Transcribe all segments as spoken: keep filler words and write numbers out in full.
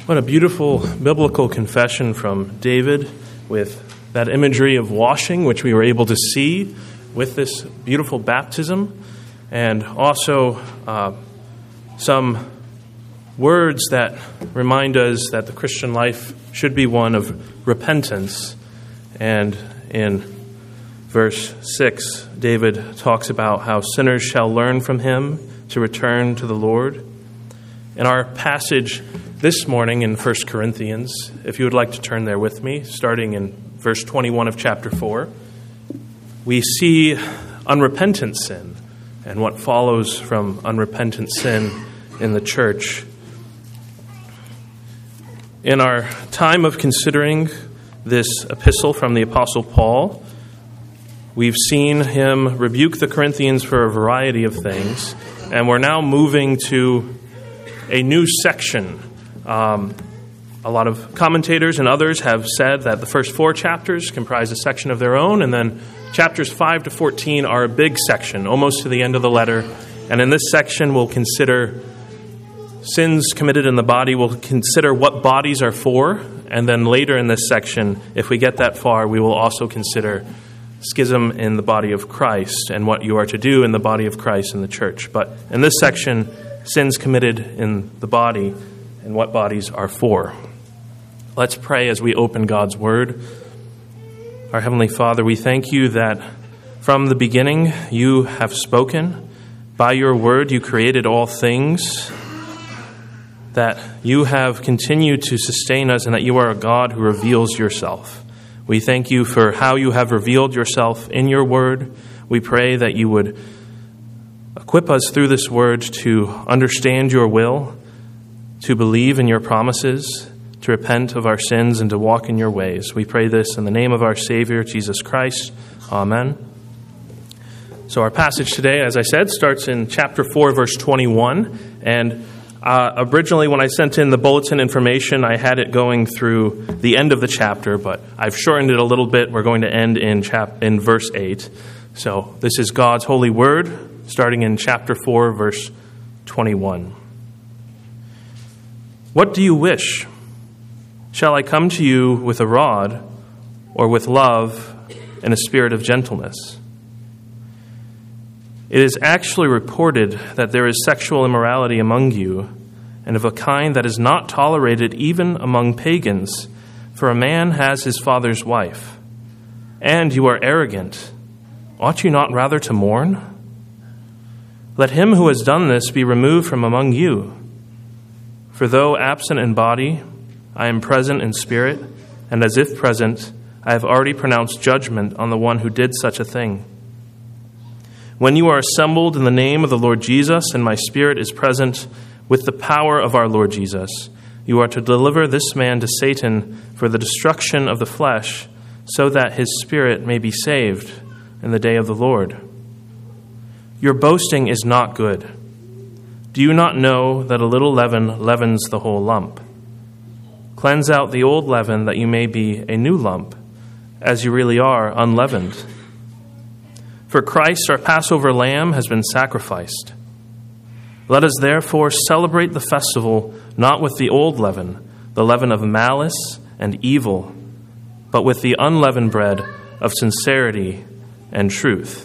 What a beautiful biblical confession from David with that imagery of washing, which we were able to see with this beautiful baptism, and also uh, some words that remind us that the Christian life should be one of repentance. And in verse six, David talks about how sinners shall learn from him to return to the Lord. In our passage this morning in First Corinthians, if you would like to turn there with me, starting in verse twenty-one of chapter four, we see unrepentant sin and what follows from unrepentant sin in the church. In our time of considering this epistle from the Apostle Paul, we've seen him rebuke the Corinthians for a variety of things, and we're now moving to a new section. Um, a lot of commentators and others have said that the first four chapters comprise a section of their own, and then chapters five to fourteen are a big section, almost to the end of the letter. And in this section, we'll consider sins committed in the body. We'll consider what bodies are for, and then later in this section, if we get that far, we will also consider schism in the body of Christ and what you are to do in the body of Christ in the church. But in this section, sins committed in the body and what bodies are for. Let's pray as we open God's Word. Our Heavenly Father, we thank you that from the beginning you have spoken. By your word you created all things, that you have continued to sustain us, and that you are a God who reveals yourself. We thank you for how you have revealed yourself in your word. We pray that you would equip us through this word to understand your will, to believe in your promises, to repent of our sins, and to walk in your ways. We pray this in the name of our Savior, Jesus Christ. Amen. So our passage today, as I said, starts in chapter four, verse twenty-one. And uh, originally when I sent in the bulletin information, I had it going through the end of the chapter, but I've shortened it a little bit. We're going to end in chap- in verse eight. So this is God's holy word, starting in chapter four, verse twenty-one. What do you wish? Shall I come to you with a rod, or with love and a spirit of gentleness? It is actually reported that there is sexual immorality among you, and of a kind that is not tolerated even among pagans, for a man has his father's wife. And you are arrogant. Ought you not rather to mourn? Let him who has done this be removed from among you. For though absent in body, I am present in spirit, and as if present, I have already pronounced judgment on the one who did such a thing. When you are assembled in the name of the Lord Jesus, and my spirit is present with the power of our Lord Jesus, you are to deliver this man to Satan for the destruction of the flesh, so that his spirit may be saved in the day of the Lord. Your boasting is not good. Do you not know that a little leaven leavens the whole lump? Cleanse out the old leaven, that you may be a new lump, as you really are, unleavened. For Christ, our Passover lamb, has been sacrificed. Let us therefore celebrate the festival not with the old leaven, the leaven of malice and evil, but with the unleavened bread of sincerity and truth.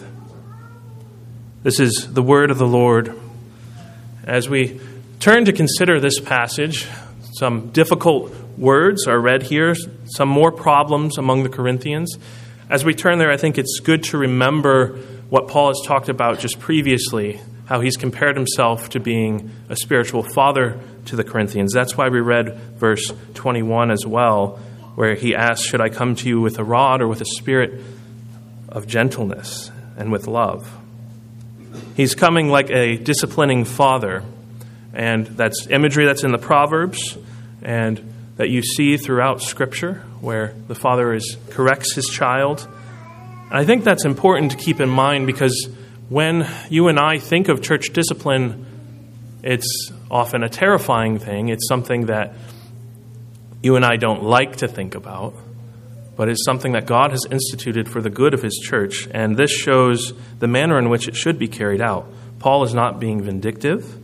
This is the word of the Lord. As we turn to consider this passage, some difficult words are read here, some more problems among the Corinthians. As we turn there, I think it's good to remember what Paul has talked about just previously, how he's compared himself to being a spiritual father to the Corinthians. That's why we read verse twenty-one as well, where he asks, should I come to you with a rod or with a spirit of gentleness and with love? He's coming like a disciplining father, and that's imagery that's in the Proverbs and that you see throughout Scripture, where the father is corrects his child. And I think that's important to keep in mind, because when you and I think of church discipline, it's often a terrifying thing. It's something that you and I don't like to think about, but it's something that God has instituted for the good of his church, and this shows the manner in which it should be carried out. Paul is not being vindictive,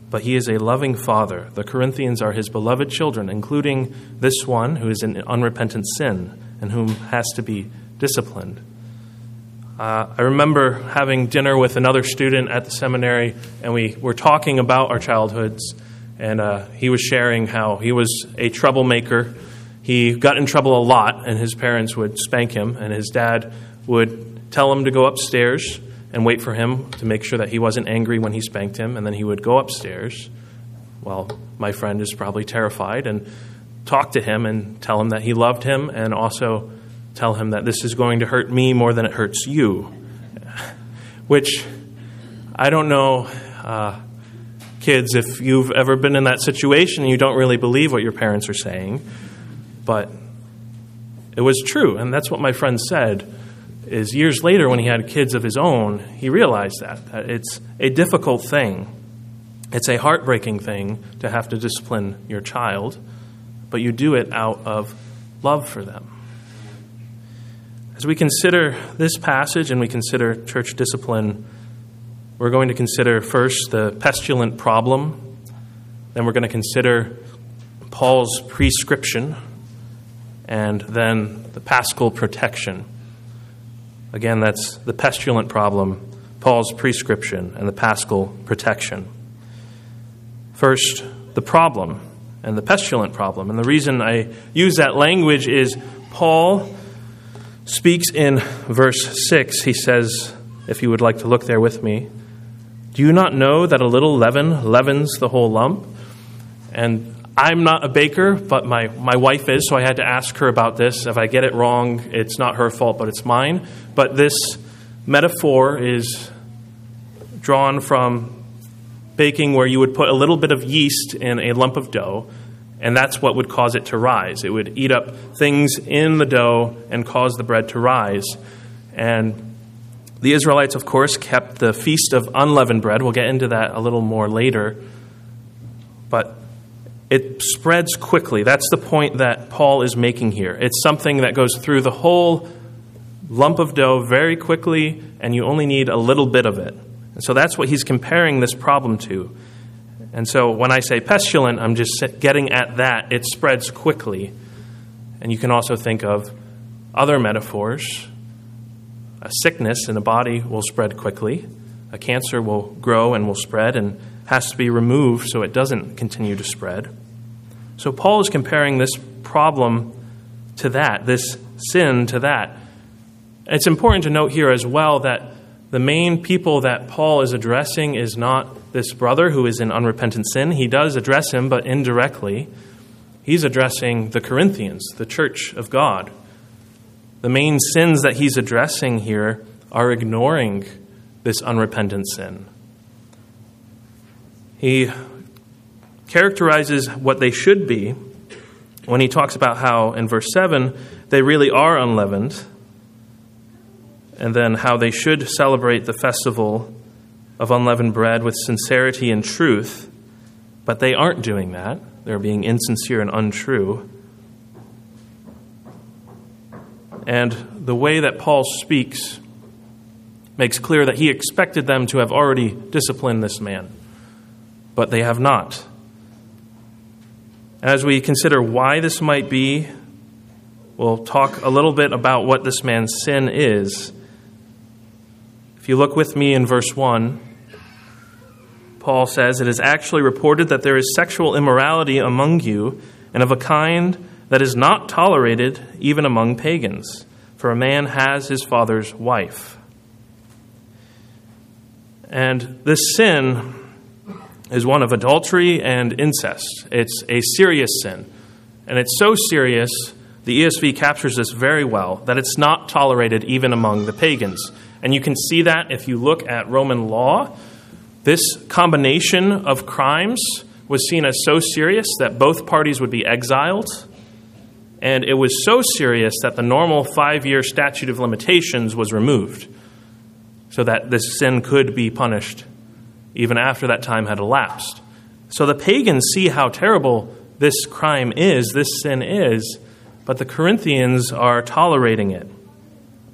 but he is a loving father. The Corinthians are his beloved children, including this one who is in unrepentant sin and whom has to be disciplined. Uh, I remember having dinner with another student at the seminary, and we were talking about our childhoods, and uh, he was sharing how he was a troublemaker. He got in trouble a lot, and his parents would spank him, and his dad would tell him to go upstairs and wait for him to make sure that he wasn't angry when he spanked him, and then he would go upstairs. Well, my friend is probably terrified, and talk to him and tell him that he loved him, and also tell him that this is going to hurt me more than it hurts you. Which, I don't know, uh, kids, if you've ever been in that situation and you don't really believe what your parents are saying, but it was true, and that's what my friend said. Is years later when he had kids of his own, he realized that, that it's a difficult thing. It's a heartbreaking thing to have to discipline your child, but you do it out of love for them. As we consider this passage and we consider church discipline, we're going to consider first the pestilent problem, then we're going to consider Paul's prescription, and then the paschal protection. Again, that's the pestilent problem, Paul's prescription, and the paschal protection. First, the problem and the pestilent problem. And the reason I use that language is Paul speaks in verse six. He says, if you would like to look there with me, "Do you not know that a little leaven leavens the whole lump?" And I'm not a baker, but my, my wife is, so I had to ask her about this. If I get it wrong, it's not her fault, but it's mine. But this metaphor is drawn from baking, where you would put a little bit of yeast in a lump of dough, and that's what would cause it to rise. It would eat up things in the dough and cause the bread to rise. And the Israelites, of course, kept the Feast of Unleavened Bread. We'll get into that a little more later. But it spreads quickly. That's the point that Paul is making here. It's something that goes through the whole lump of dough very quickly, and you only need a little bit of it. And so that's what he's comparing this problem to. And so when I say pestilent, I'm just getting at that. It spreads quickly. And you can also think of other metaphors. A sickness in a body will spread quickly. A cancer will grow and will spread and has to be removed so it doesn't continue to spread. So Paul is comparing this problem to that, this sin to that. It's important to note here as well that the main people that Paul is addressing is not this brother who is in unrepentant sin. He does address him, but indirectly. He's addressing the Corinthians, the church of God. The main sins that he's addressing here are ignoring this unrepentant sin. He characterizes what they should be when he talks about how, in verse seven, they really are unleavened, and then how they should celebrate the festival of unleavened bread with sincerity and truth, but they aren't doing that. They're being insincere and untrue. And the way that Paul speaks makes clear that he expected them to have already disciplined this man, but they have not. As we consider why this might be, we'll talk a little bit about what this man's sin is. If you look with me in verse one, Paul says, "It is actually reported that there is sexual immorality among you, and of a kind that is not tolerated even among pagans, for a man has his father's wife." And this sin is one of adultery and incest. It's a serious sin. And it's so serious, the E S V captures this very well, that it's not tolerated even among the pagans. And you can see that if you look at Roman law. This combination of crimes was seen as so serious that both parties would be exiled. And it was so serious that the normal five-year statute of limitations was removed, so that this sin could be punished even after that time had elapsed. So the pagans see how terrible this crime is, this sin is, but the Corinthians are tolerating it.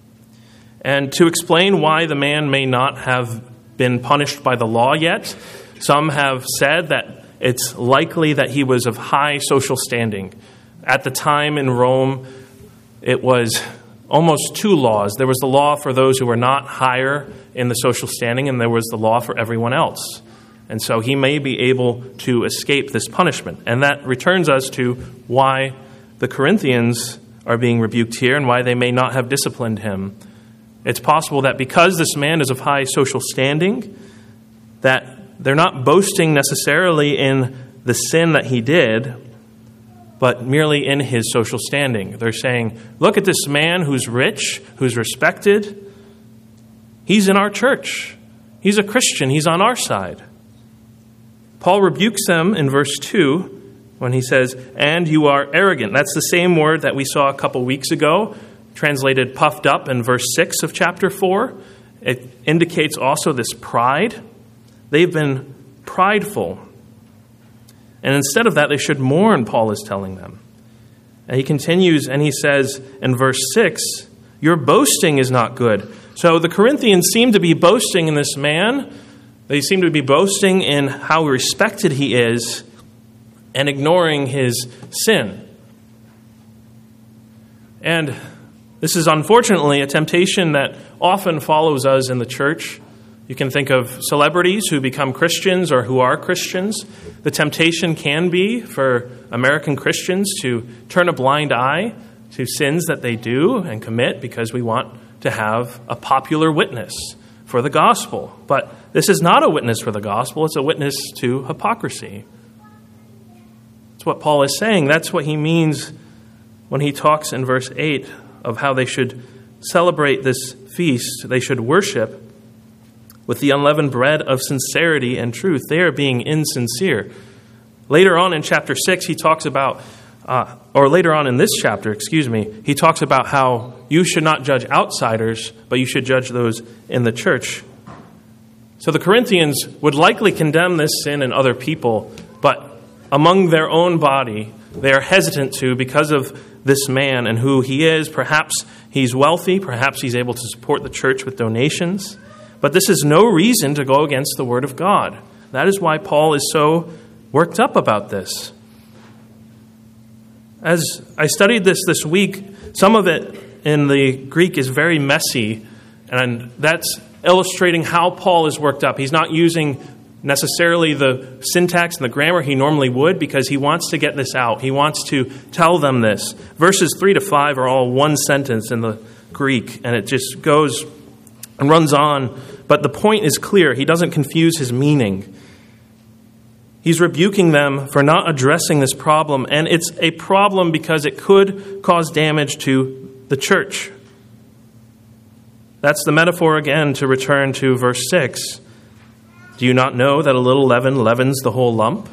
And to explain why the man may not have been punished by the law yet, Some have said that it's likely that he was of high social standing. At the time in Rome, it was almost two laws. There was the law for those who were not higher in the social standing, and there was the law for everyone else. And so he may be able to escape this punishment. And that returns us to why the Corinthians are being rebuked here and why they may not have disciplined him. It's possible that because this man is of high social standing, that they're not boasting necessarily in the sin that he did, but merely in his social standing. They're saying, look at this man who's rich, who's respected. He's in our church. He's a Christian. He's on our side. Paul rebukes them in verse two when he says, and you are arrogant. That's the same word that we saw a couple weeks ago, translated puffed up in verse six of chapter four. It indicates also this pride. They've been prideful. And instead of that, they should mourn, Paul is telling them. And he continues and he says in verse six, your boasting is not good. So the Corinthians seem to be boasting in this man. They seem to be boasting in how respected he is and ignoring his sin. And this is unfortunately a temptation that often follows us in the church. You can think of celebrities who become Christians or who are Christians. The temptation can be for American Christians to turn a blind eye to sins that they do and commit because we want to have a popular witness for the gospel. But this is not a witness for the gospel. It's a witness to hypocrisy. That's what Paul is saying. That's what he means when he talks in verse eight of how they should celebrate this feast. They should worship with the unleavened bread of sincerity and truth. They are being insincere. Later on in chapter six, he talks about, uh, or later on in this chapter, excuse me, he talks about how you should not judge outsiders, but you should judge those in the church. So the Corinthians would likely condemn this sin in other people, but among their own body, they are hesitant to because of this man and who he is. Perhaps he's wealthy, perhaps he's able to support the church with donations. But this is no reason to go against the word of God. That is why Paul is so worked up about this. As I studied this this week, some of it in the Greek is very messy, and that's illustrating how Paul is worked up. He's not using necessarily the syntax and the grammar he normally would because he wants to get this out. He wants to tell them this. Verses three to five are all one sentence in the Greek, and it just goes and runs on, but the point is clear. He doesn't confuse his meaning. He's rebuking them for not addressing this problem, and it's a problem because it could cause damage to the church. That's the metaphor again to return to verse six. Do you not know that a little leaven leavens the whole lump?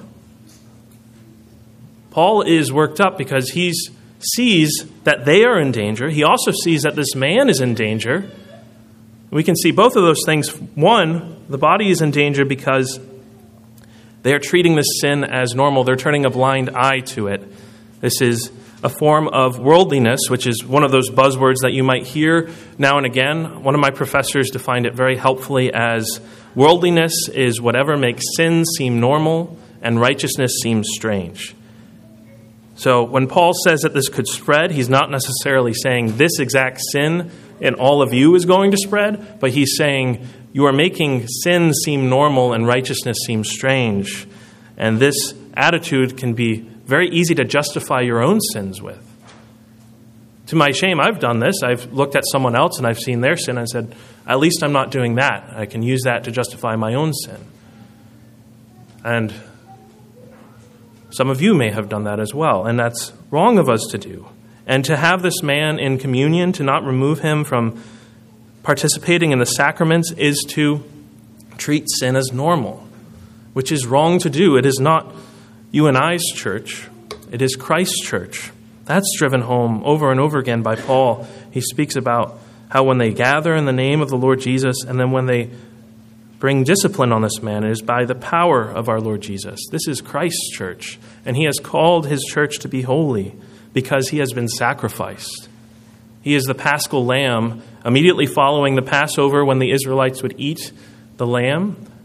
Paul is worked up because he sees that they are in danger. He also sees that this man is in danger. We can see both of those things. One, the body is in danger because they are treating this sin as normal. They're turning a blind eye to it. This is a form of worldliness, which is one of those buzzwords that you might hear now and again. One of my professors defined it very helpfully as worldliness is whatever makes sin seem normal and righteousness seem strange. So when Paul says that this could spread, he's not necessarily saying this exact sin in all of you is going to spread, but he's saying you are making sin seem normal and righteousness seem strange. And this attitude can be very easy to justify your own sins with. To my shame, I've done this. I've looked at someone else and I've seen their sin and said, at least I'm not doing that. I can use that to justify my own sin. And some of you may have done that as well, and that's wrong of us to do. And to have this man in communion, to not remove him from participating in the sacraments, is to treat sin as normal, which is wrong to do. It is not you and I's church. It is Christ's church. That's driven home over and over again by Paul. He speaks about how when they gather in the name of the Lord Jesus, and then when they bring discipline on this man, it is by the power of our Lord Jesus. This is Christ's church, and he has called his church to be holy because he has been sacrificed. He is the Paschal lamb. Immediately following the Passover, when the Israelites would eat the lamb,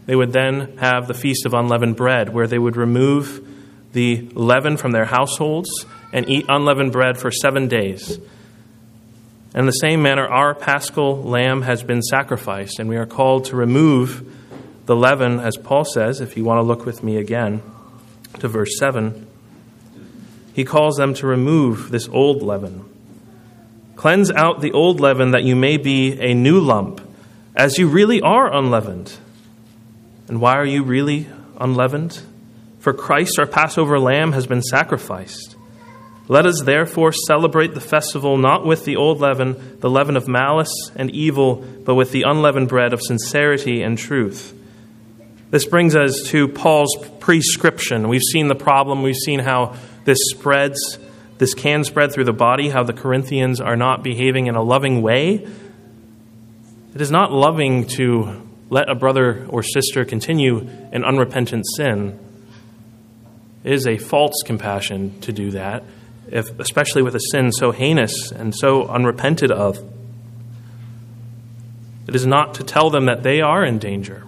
they would then have the Feast of Unleavened Bread, where they would remove the leaven from their households and eat unleavened bread for seven days. In the same manner, our Paschal lamb has been sacrificed, and we are called to remove the leaven, as Paul says, if you want to look with me again to verse seven. He calls them to remove this old leaven. Cleanse out the old leaven that you may be a new lump, as you really are unleavened. And why are you really unleavened? For Christ, our Passover lamb, has been sacrificed. Let us therefore celebrate the festival not with the old leaven, the leaven of malice and evil, but with the unleavened bread of sincerity and truth. This brings us to Paul's prescription. We've seen the problem. We've seen how this spreads, this can spread through the body, how the Corinthians are not behaving in a loving way. It is not loving to let a brother or sister continue in unrepentant sin. It is a false compassion to do that, if, especially with a sin so heinous and so unrepented of. It is not to tell them that they are in danger.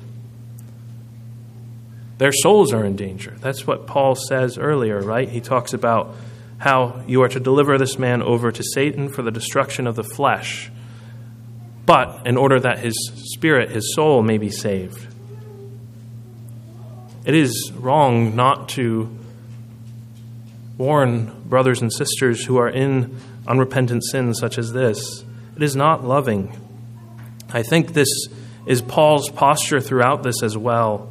Their souls are in danger. That's what Paul says earlier, right? He talks about how you are to deliver this man over to Satan for the destruction of the flesh, but in order that his spirit, his soul, may be saved. It is wrong not to warn brothers and sisters who are in unrepentant sin such as this. It is not loving. I think this is Paul's posture throughout this as well.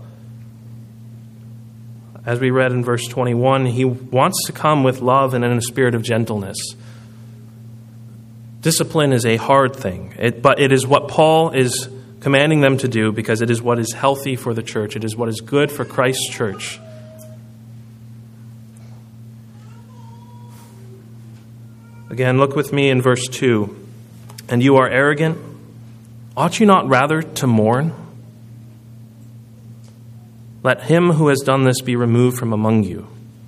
As we read in verse twenty-one, he wants to come with love and in a spirit of gentleness. Discipline is a hard thing, it, but it is what Paul is commanding them to do because it is what is healthy for the church. It is what is good for Christ's church. Again, look with me in verse two. And you are arrogant. Ought you not rather to mourn? Let him who has done this be removed from among you.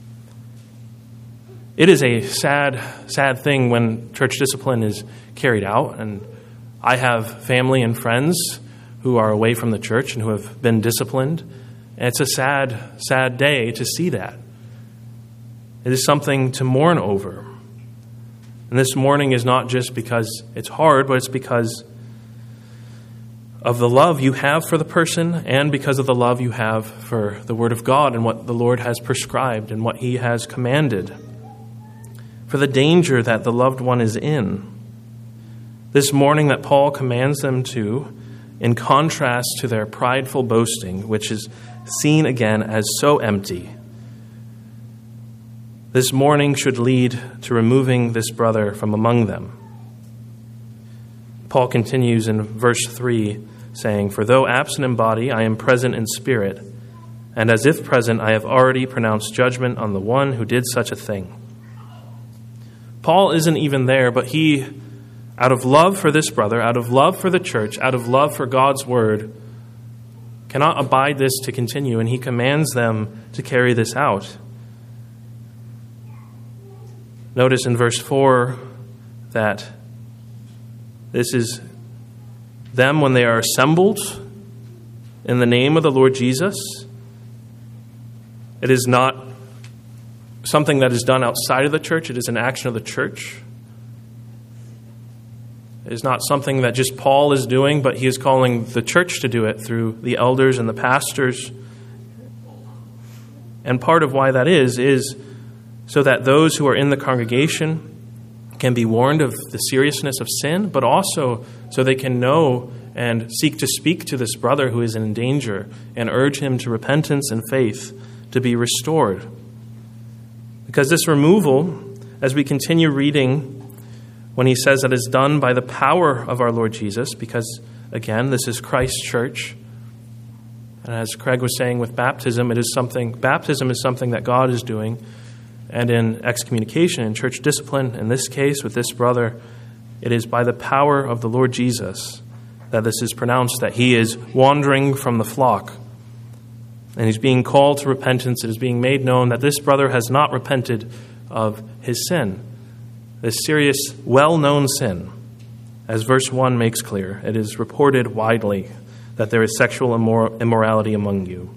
It is a sad, sad thing when church discipline is carried out. And I have family and friends who are away from the church and who have been disciplined. And it's a sad, sad day to see that. It is something to mourn over. And this mourning is not just because it's hard, but it's because of the love you have for the person and because of the love you have for the Word of God and what the Lord has prescribed and what He has commanded. For the danger that the loved one is in. This mourning that Paul commands them to, in contrast to their prideful boasting, which is seen again as so empty. This mourning should lead to removing this brother from among them. Paul continues in verse three, saying, For though absent in body, I am present in spirit, and as if present, I have already pronounced judgment on the one who did such a thing. Paul isn't even there, but he, out of love for this brother, out of love for the church, out of love for God's word, cannot abide this to continue, and he commands them to carry this out. Notice in verse four that this is them when they are assembled in the name of the Lord Jesus. It is not something that is done outside of the church. It is an action of the church. It is not something that just Paul is doing, but he is calling the church to do it through the elders and the pastors. And part of why that is, is so that those who are in the congregation can be warned of the seriousness of sin, but also so they can know and seek to speak to this brother who is in danger and urge him to repentance and faith to be restored. Because this removal, as we continue reading, when he says that is done by the power of our Lord Jesus, because, again, this is Christ's church. And as Craig was saying with baptism, it is something, baptism is something that God is doing. And in excommunication, in church discipline, in this case with this brother, it is by the power of the Lord Jesus that this is pronounced, that he is wandering from the flock. And he's being called to repentance. It is being made known that this brother has not repented of his sin. This serious, well-known sin, as verse one makes clear. It is reported widely that there is sexual immor- immorality among you.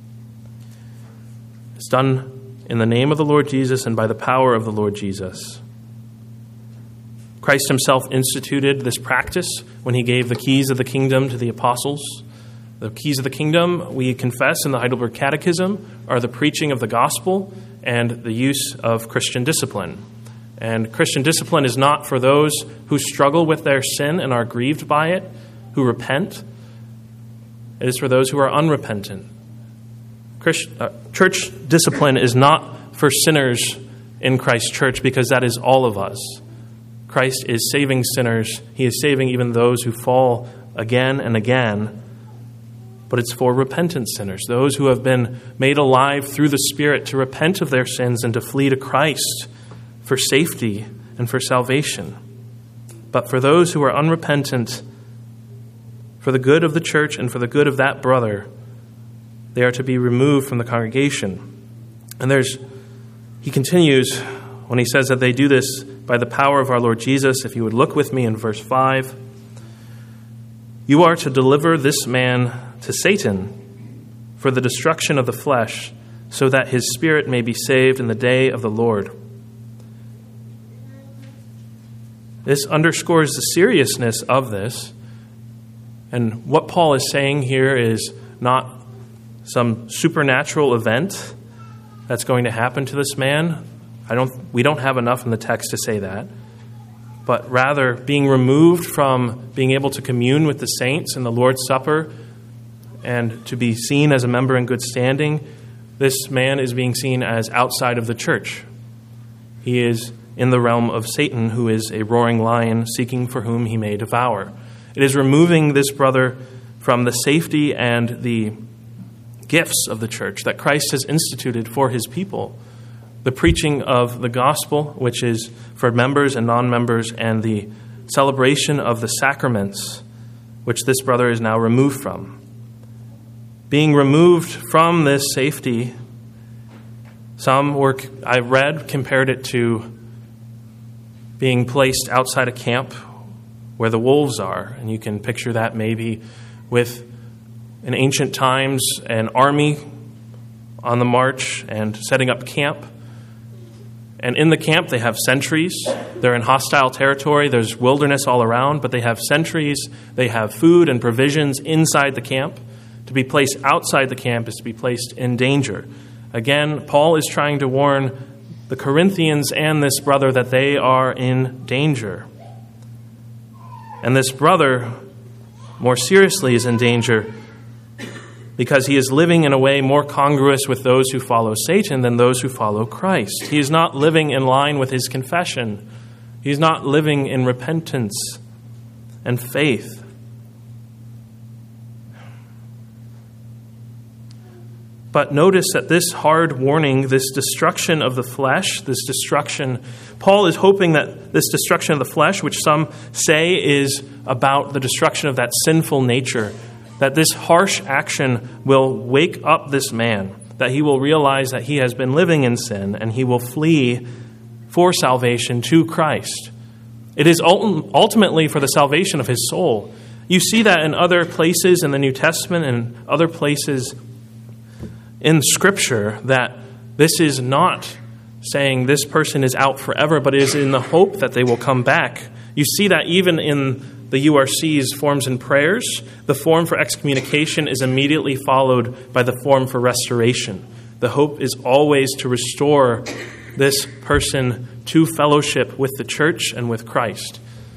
It's done in the name of the Lord Jesus and by the power of the Lord Jesus. Christ himself instituted this practice when he gave the keys of the kingdom to the apostles. The keys of the kingdom, we confess in the Heidelberg Catechism, are the preaching of the gospel and the use of Christian discipline. And Christian discipline is not for those who struggle with their sin and are grieved by it, who repent. It is for those who are unrepentant. Christ, uh, church discipline is not for sinners in Christ's church, because that is all of us. Christ is saving sinners. He is saving even those who fall again and again. But it's for repentant sinners, those who have been made alive through the Spirit to repent of their sins and to flee to Christ for safety and for salvation. But for those who are unrepentant, for the good of the church and for the good of that brother, they are to be removed from the congregation. And there's, he continues when he says that they do this by the power of our Lord Jesus. If you would look with me in verse five. You are to deliver this man to Satan for the destruction of the flesh, so that his spirit may be saved in the day of the Lord. This underscores the seriousness of this. And what Paul is saying here is not some supernatural event that's going to happen to this man. I don't. We don't have enough in the text to say that. But rather, being removed from being able to commune with the saints in the Lord's Supper and to be seen as a member in good standing, this man is being seen as outside of the church. He is in the realm of Satan, who is a roaring lion seeking for whom he may devour. It is removing this brother from the safety and the gifts of the church that Christ has instituted for his people. The preaching of the gospel, which is for members and non-members, and the celebration of the sacraments, which this brother is now removed from. Being removed from this safety, some were, I read, compared it to being placed outside a camp where the wolves are. And you can picture that maybe with, in ancient times, an army on the march and setting up camp. And in the camp, they have sentries. They're in hostile territory. There's wilderness all around, but they have sentries. They have food and provisions inside the camp. To be placed outside the camp is to be placed in danger. Again, Paul is trying to warn the Corinthians and this brother that they are in danger. And this brother, more seriously, is in danger because he is living in a way more congruous with those who follow Satan than those who follow Christ. He is not living in line with his confession. He is not living in repentance and faith. But notice that this hard warning, this destruction of the flesh, this destruction, Paul is hoping that this destruction of the flesh, which some say is about the destruction of that sinful nature, that this harsh action will wake up this man, that he will realize that he has been living in sin and he will flee for salvation to Christ. It is ultimately for the salvation of his soul. You see that in other places in the New Testament and other places in Scripture, that this is not saying this person is out forever, but it is in the hope that they will come back. You see that even in the U R C's forms and prayers. The form for excommunication is immediately followed by the form for restoration. The hope is always to restore this person to fellowship with the church and with Christ.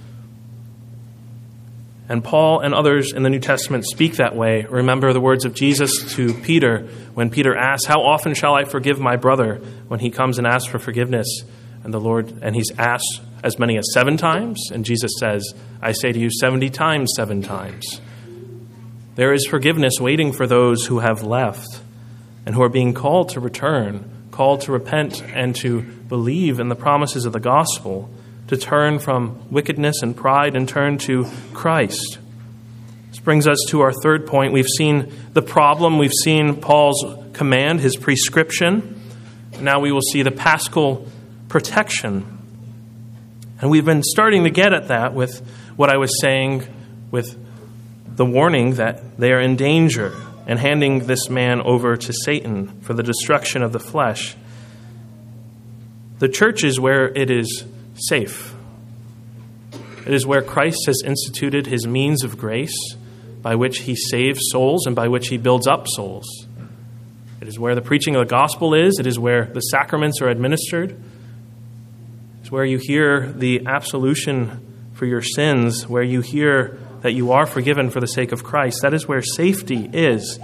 And Paul and others in the New Testament speak that way. Remember the words of Jesus to Peter when Peter asks, "How often shall I forgive my brother?" when he comes and asks for forgiveness. And the Lord, and he's asked as many as seven times. And Jesus says, "I say to you, seventy times, seven times." There is forgiveness waiting for those who have left and who are being called to return, called to repent and to believe in the promises of the gospel, to turn from wickedness and pride and turn to Christ. This brings us to our third point. We've seen the problem. We've seen Paul's command, his prescription. Now we will see the paschal protection. And we've been starting to get at that with what I was saying with the warning that they are in danger and handing this man over to Satan for the destruction of the flesh. The church is where it is safe. It is where Christ has instituted his means of grace by which he saves souls and by which he builds up souls. It is where the preaching of the gospel is. It is where the sacraments are administered. It's where you hear the absolution for your sins, where you hear that you are forgiven for the sake of Christ. That is where safety is.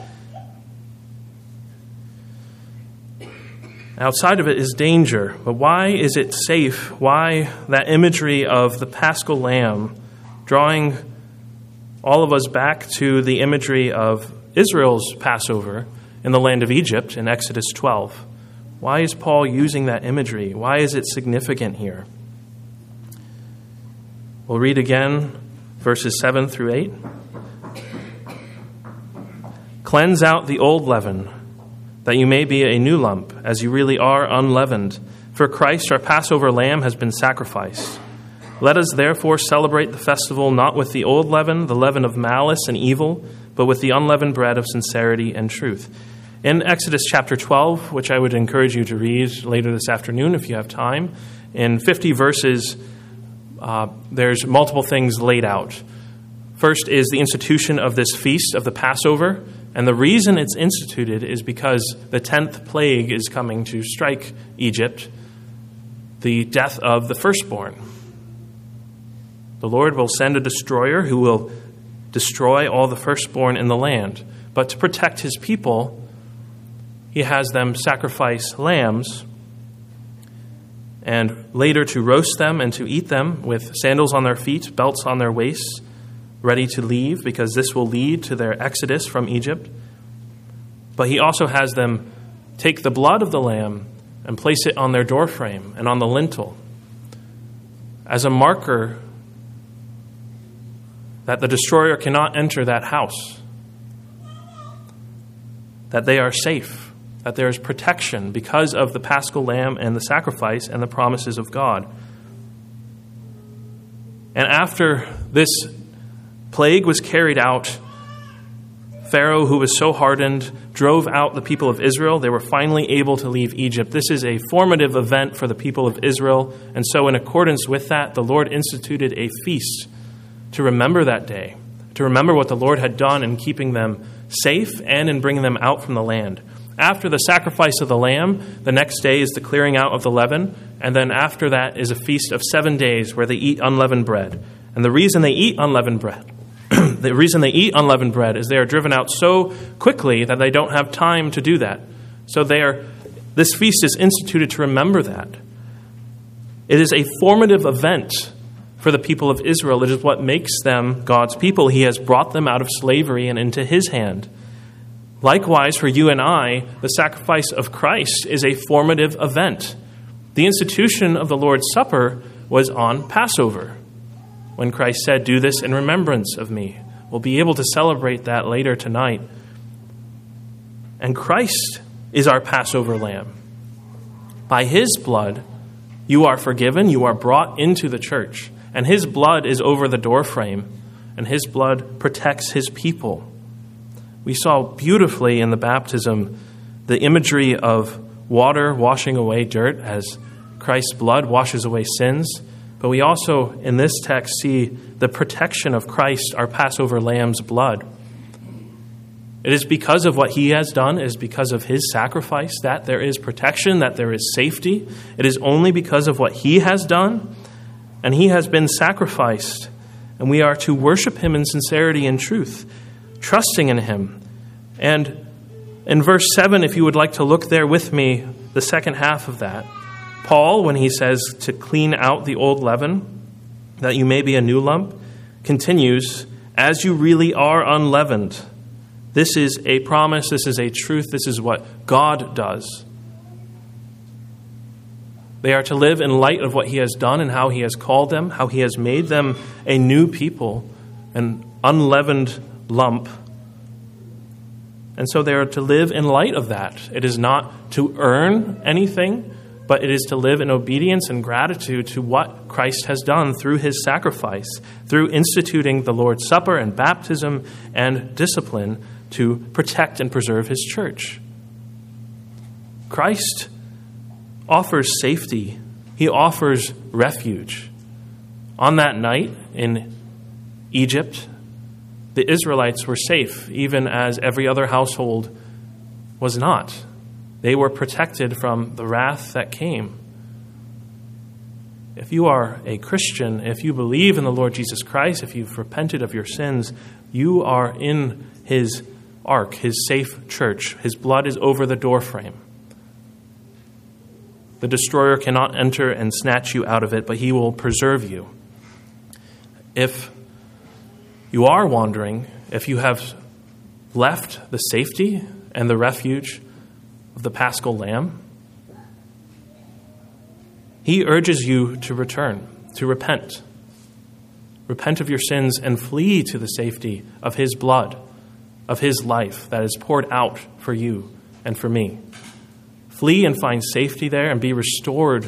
Outside of it is danger. But why is it safe? Why that imagery of the Paschal Lamb, drawing all of us back to the imagery of Israel's Passover in the land of Egypt in Exodus twelve? Why is Paul using that imagery? Why is it significant here? We'll read again verses seven through eight. Cleanse out the old leaven, that you may be a new lump, as you really are unleavened. For Christ, our Passover lamb, has been sacrificed. Let us therefore celebrate the festival not with the old leaven, the leaven of malice and evil, but with the unleavened bread of sincerity and truth. In Exodus chapter twelve, which I would encourage you to read later this afternoon if you have time, in fifty verses, uh, there's multiple things laid out. First is the institution of this feast of the Passover, and the reason it's instituted is because the tenth plague is coming to strike Egypt, the death of the firstborn. The Lord will send a destroyer who will destroy all the firstborn in the land. But to protect his people, he has them sacrifice lambs, and later to roast them and to eat them with sandals on their feet, belts on their waists, ready to leave, because this will lead to their exodus from Egypt. But he also has them take the blood of the lamb and place it on their doorframe and on the lintel as a marker that the destroyer cannot enter that house, that they are safe, that there is protection because of the Paschal Lamb and the sacrifice and the promises of God. And after this plague was carried out, Pharaoh, who was so hardened, drove out the people of Israel. They were finally able to leave Egypt. This is a formative event for the people of Israel. And so in accordance with that, the Lord instituted a feast to remember that day, to remember what the Lord had done in keeping them safe and in bringing them out from the land. After the sacrifice of the lamb, the next day is the clearing out of the leaven, and then after that is a feast of seven days where they eat unleavened bread. And the reason they eat unleavened bread, the reason they eat unleavened bread is they are driven out so quickly that they don't have time to do that. So they are. This feast is instituted to remember that. It is a formative event for the people of Israel. It is what makes them God's people. He has brought them out of slavery and into his hand. Likewise, for you and I, the sacrifice of Christ is a formative event. The institution of the Lord's Supper was on Passover, when Christ said, "Do this in remembrance of me." We'll be able to celebrate that later tonight. And Christ is our Passover lamb. By his blood, you are forgiven, you are brought into the church. And his blood is over the doorframe, and his blood protects his people. We saw beautifully in the baptism the imagery of water washing away dirt as Christ's blood washes away sins. But we also, in this text, see the protection of Christ, our Passover lamb's blood. It is because of what he has done, it is because of his sacrifice that there is protection, that there is safety. It is only because of what he has done, and he has been sacrificed. And we are to worship him in sincerity and truth, trusting in him. And in verse seven, if you would like to look there with me, the second half of that, Paul, when he says to clean out the old leaven, that you may be a new lump, continues, as you really are unleavened. This is a promise, this is a truth, this is what God does. They are to live in light of what he has done and how he has called them, how he has made them a new people, an unleavened lump. And so they are to live in light of that. It is not to earn anything, but it is to live in obedience and gratitude to what Christ has done through his sacrifice, through instituting the Lord's Supper and baptism and discipline to protect and preserve his church. Christ offers safety. He offers refuge. On that night in Egypt, the Israelites were safe, even as every other household was not. They were protected from the wrath that came. If you are a Christian, if you believe in the Lord Jesus Christ, if you've repented of your sins, you are in his ark, his safe church. His blood is over the doorframe. The destroyer cannot enter and snatch you out of it, but he will preserve you. If you are wandering, if you have left the safety and the refuge of the Paschal Lamb, he urges you to return, to repent. Repent of your sins and flee to the safety of his blood, of his life that is poured out for you and for me. Flee and find safety there and be restored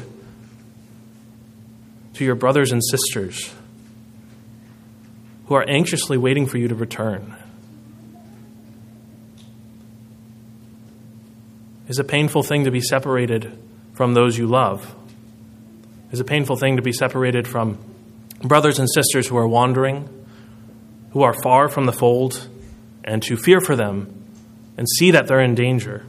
to your brothers and sisters who are anxiously waiting for you to return. It's a painful thing to be separated from those you love. It's a painful thing to be separated from brothers and sisters who are wandering, who are far from the fold, and to fear for them and see that they're in danger.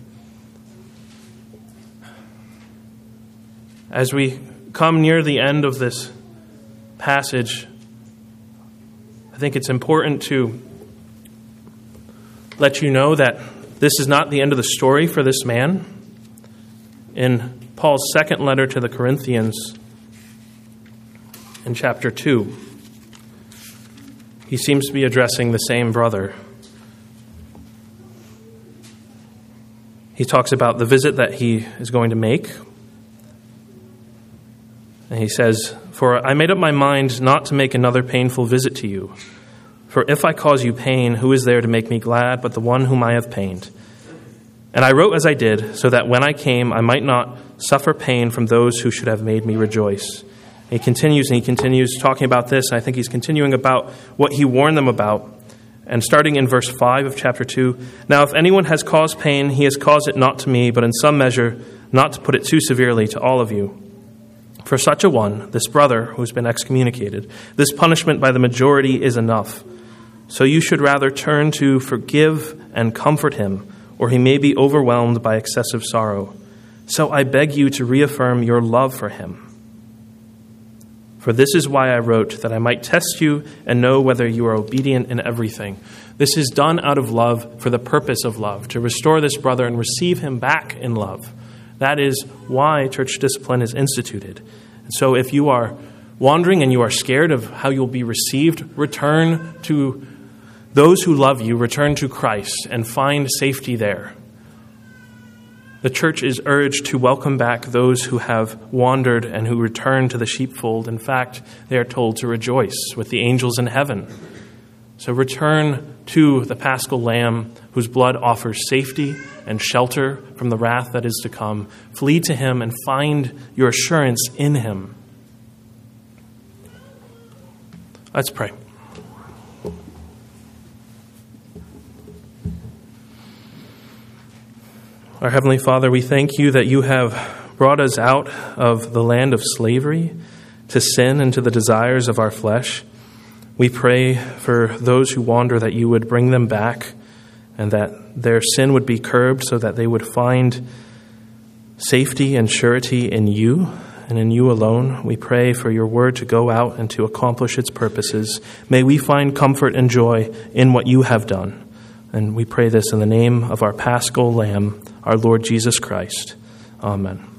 As we come near the end of this passage, I think it's important to let you know that this is not the end of the story for this man. In Paul's second letter to the Corinthians, in chapter two, he seems to be addressing the same brother. He talks about the visit that he is going to make. And he says, "For I made up my mind not to make another painful visit to you. For if I cause you pain, who is there to make me glad but the one whom I have pained? And I wrote as I did, so that when I came I might not suffer pain from those who should have made me rejoice." And he continues, and he continues talking about this, and I think he's continuing about what he warned them about. And starting in verse five of chapter two, "Now if anyone has caused pain, he has caused it not to me, but in some measure, not to put it too severely, to all of you. For such a one, this brother who's been excommunicated, this punishment by the majority is enough. So you should rather turn to forgive and comfort him, or he may be overwhelmed by excessive sorrow. So I beg you to reaffirm your love for him. For this is why I wrote, that I might test you and know whether you are obedient in everything." This is done out of love for the purpose of love, to restore this brother and receive him back in love. That is why church discipline is instituted. And so if you are wandering and you are scared of how you'll be received, return to those who love you, return to Christ and find safety there. The church is urged to welcome back those who have wandered and who return to the sheepfold. In fact, they are told to rejoice with the angels in heaven. So return to the Paschal Lamb, whose blood offers safety and shelter from the wrath that is to come. Flee to him and find your assurance in him. Let's pray. Our Heavenly Father, we thank you that you have brought us out of the land of slavery to sin and to the desires of our flesh. We pray for those who wander that you would bring them back and that their sin would be curbed so that they would find safety and surety in you and in you alone. We pray for your word to go out and to accomplish its purposes. May we find comfort and joy in what you have done. And we pray this in the name of our Paschal Lamb, our Lord Jesus Christ. Amen.